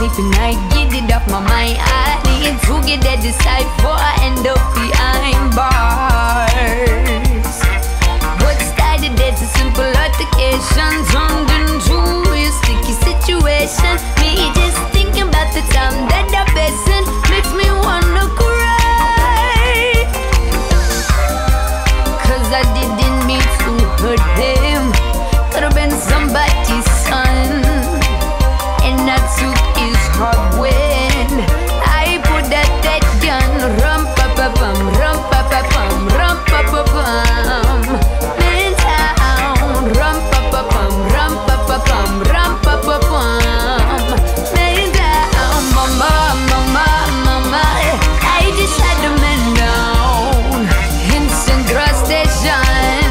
life and I get it off my mind. I need to get that decide before I end up behind bars. What started as a simple altercation turned into a sticky situation. Me just thinking about the time that I bested makes me wanna cry. Cause I didn't mean to hurt him. Could've been somebody's son, and I took his heart when I put that gun. Rum pa pa bum, rum pa pa bum, rum pa pa bum. Man down, rum pa pa bum, rum pa pa bum, rum pa pa bum. Man down, mama, mama, mama. I just had the man down in Central Station.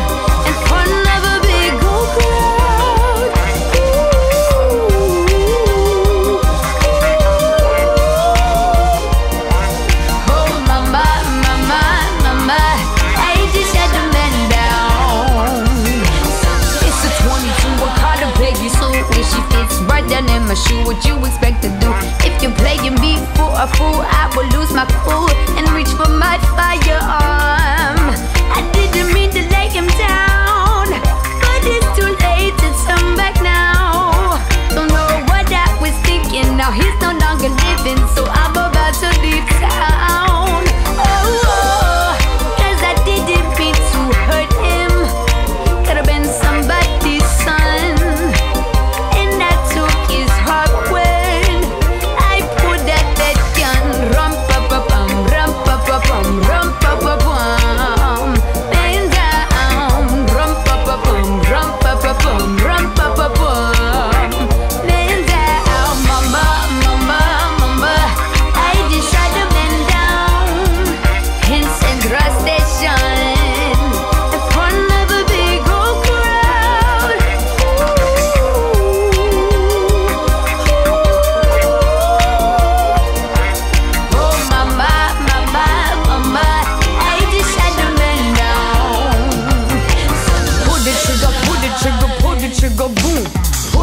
In my shoe, what you expect to do? If you're playing me for a fool, I will lose my cool and reach for my firearm. I didn't mean to lay him down, but it's too late to turn back now. Don't know what I was thinking, now he's no longer living, so I'm about to leave town. Oh, cause I didn't mean to hurt him. Could've been somebody's son.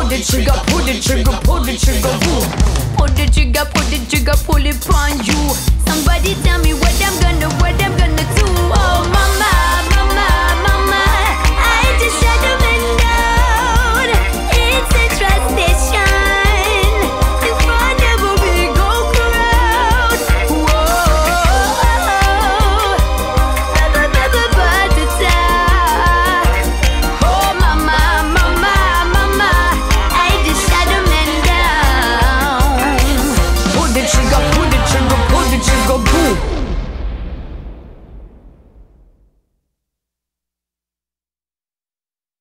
Pull the trigger, boom. Pull the trigger, pull the trigger, pull it on you.